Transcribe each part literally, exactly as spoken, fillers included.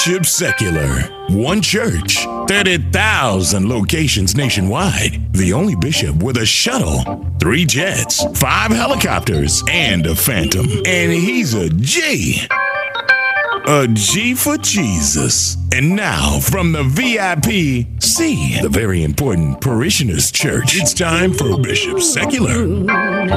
Bishop Secular. One church, thirty thousand locations nationwide. The only bishop with a shuttle, three jets, five helicopters, and a Phantom. And he's a G. A G for Jesus. And now, from the V I P C, the very important Parishioners Church, it's time for Bishop Secular.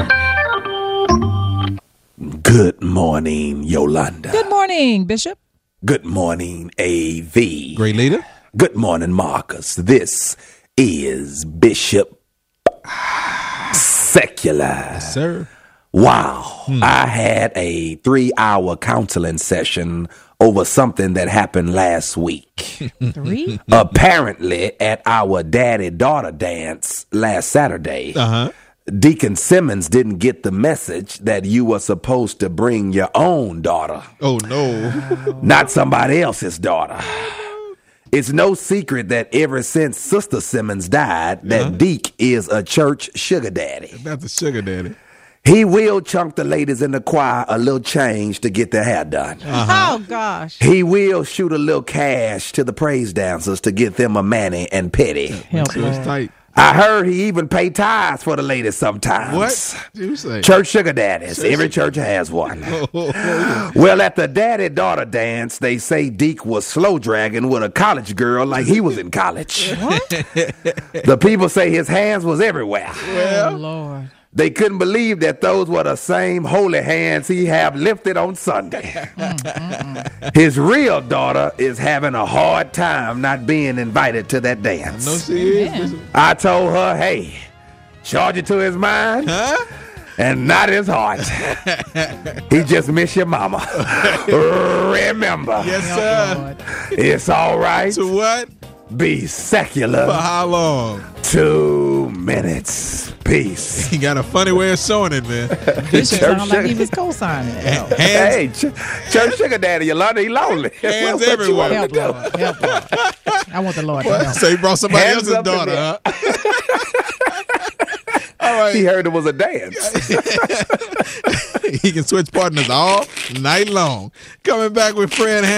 Good morning, Yolanda. Good morning, Bishop. Good morning, A V. Great leader. Good morning, Marcus. This is Bishop Secular. Yes, sir. Wow. Hmm. I had a three-hour counseling session over something that happened last week. Three? Apparently, at our daddy-daughter dance last Saturday, Uh-huh. Deacon Simmons didn't get the message that you were supposed to bring your own daughter. Oh, no. Not somebody else's daughter. It's no secret that ever since Sister Simmons died, that Uh-huh. Deke is a church sugar daddy. That's the sugar daddy. He will chunk the ladies in the choir a little change to get their hair done. Uh-huh. Oh, gosh. He will shoot a little cash to the praise dancers to get them a mani and petty. Help So it's Lord. tight. I heard he even pay tithes for the ladies sometimes. What? You say? Church sugar daddies. Every church has one. Well, at the daddy-daughter dance, they say Deke was slow dragging with a college girl like he was in college. What? The people say his hands was everywhere. Oh, Lord. They couldn't believe that those were the same holy hands he have lifted on Sunday. His real daughter is having a hard time not being invited to that dance. No, she is. Man. Bishop. I told her, hey, charge it to his mind Huh? and not his heart. He just miss your mama. Remember, Yes, Help sir. Lord. it's all right. To what? Be For secular. how long? Two minutes. Peace. He got a funny way of showing it, man. Bishop Church sounded like he sugar- was co-signing. Help. Hands, Hey, ch- church sugar daddy, Yolanda, he lonely. Hands What you everywhere. want him to Help, do? Lord. Help, Lord. I want the Lord to help. so he brought somebody Hands else's up in daughter, there. huh? All right. He heard it was a dance. He can switch partners all night long. Coming back with Fred